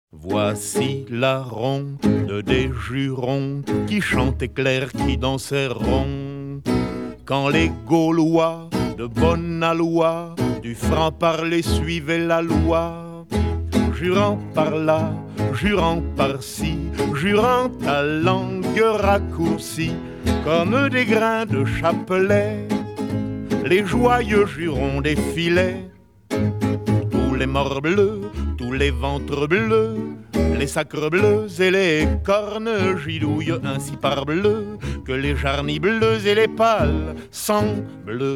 Voici la ronde des jurons qui chantaient clair, qui dansaient rond. Quand les Gaulois de bonne aloi du franc-parler suivaient la loi, jurant par là, jurant par-ci, jurant à langue raccourcie, comme des grains de chapelet, les joyeux jurons défilaient. Tous les morts bleus, tous les ventres bleus, les sacres bleus et les cornes gidouillent ainsi parbleu que les jarnies bleues et les pâles sang bleu.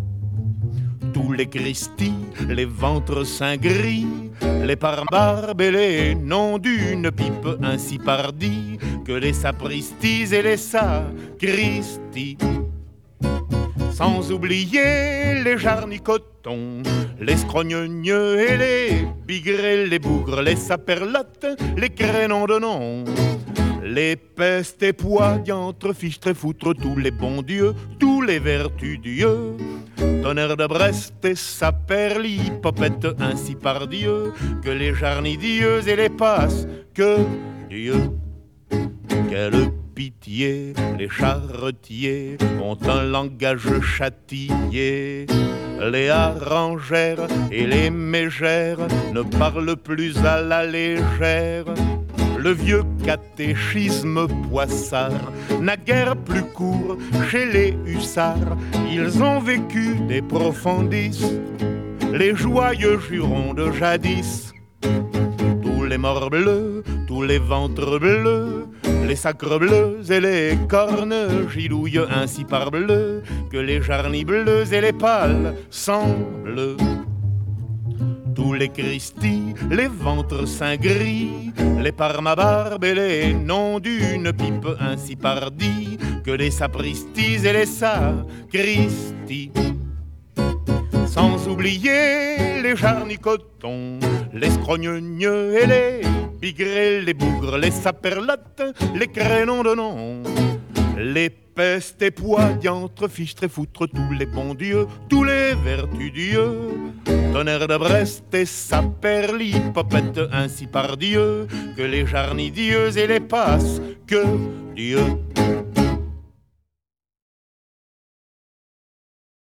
Tous les Christi, les ventres saints gris, les pare-barbes et les noms d'une pipe ainsi pardis que les sapristis et les sacristis. Sans oublier les jarnicotons, les scrogneux et les bigrets, les bougres, les saperlottes, les crénons de nom, les pestes et poids, diantres, fiches, tréfoutres, tous les bons dieux, tous les vertus dieux, tonnerre de Brest et saperli, popette ainsi par Dieu, que les jarnidieux et les passes, que Dieu. Quelle pitié, les charretiers ont un langage châtillé. Les harengères et les mégères ne parlent plus à la légère. Le vieux catéchisme poissard n'a guère plus cours chez les hussards. Ils ont vécu des profondis, les joyeux jurons de jadis. Tous les morts bleus, tous les ventres bleus, les sacres bleus et les cornes gidouillent ainsi parbleu que les jarnies bleues et les pâles sang bleu. Tous les Christi, les ventres saints gris, les parmabarbes et les noms d'une pipe ainsi pardis que les sapristis et les sacristis. Sans oublier les jarnicotons, les scrogneux et les bigrets, les bougres, les saperlottes, les crénons de nom, les pestes et poids, diantres, fiches, tréfoutres, tous les bons dieux, tous les vertus dieux, tonnerre de Brest et saperli, popette ainsi par Dieu, que les jarnidieux et les passes, que Dieu.